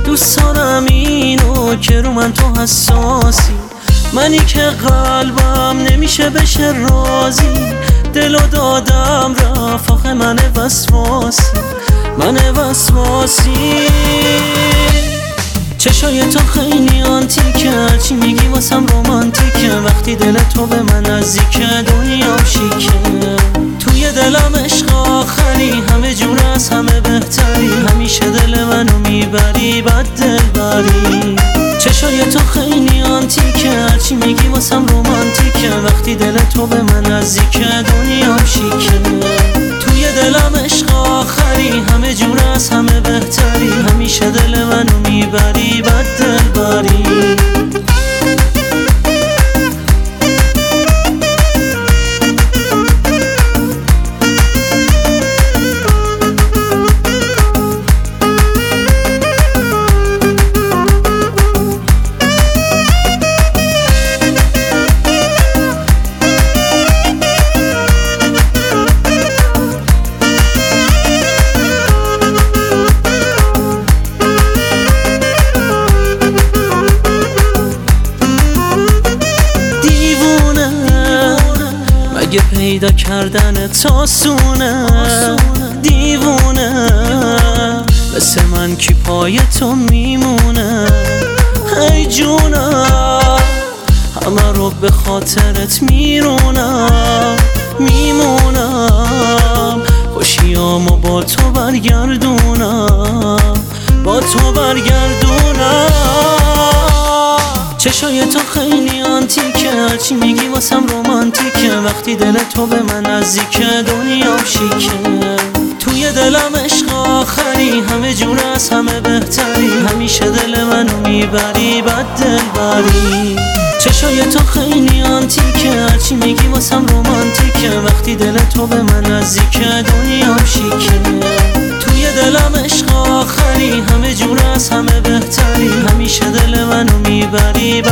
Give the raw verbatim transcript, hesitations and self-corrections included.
دوست دارم اینو که رو من تو حساسی، منی که قلبم نمیشه بشه رازی. دلو دادم رفت آخه من وسواسی، من وسواسی. چشای تو خیلی آنتیکه، هرچی میگی واسم رومانتیکه. وقتی دل تو به من نزدیکه دنیام شیکه. توی دلم عشق آخری، همه جور از همه بهتری. همیشه دل منو میبری بد دل بری. چشای تو خیلی آنتیکه، هرچی میگی واسم رومانتیکه. وقتی دل تو به من نزدیکه دنیام شیکه. توی دلم عشق آخری، همه جور از همه بهتری. همیشه دل منو میبری بد دل بری. اگه پیدا کردن تاسونه دیوونه، مثل من کی پای تو میمونه. ای جونم همه رو به خاطرت میرونم میمونم. خوشیامو با تو برگردونم با تو برگردونم. چشای تو خیلی آنتیکه، هرچی میگی واسم رومانتیکه. وقتی دل تو به من نزدیکه دنیام شیکه. توی دلم عشق آخری، همه جور از همه بهتری. همیشه دل منو میبری بد دل بری. چشای تو خیلی آنتیکه، هرچی میگی واسم رومانتیکه. وقتی دل تو به من نزدیکه دنیام شیکه. توی دلم عشق آخری، همه جور از همه بهتری. همیشه دل منو میبری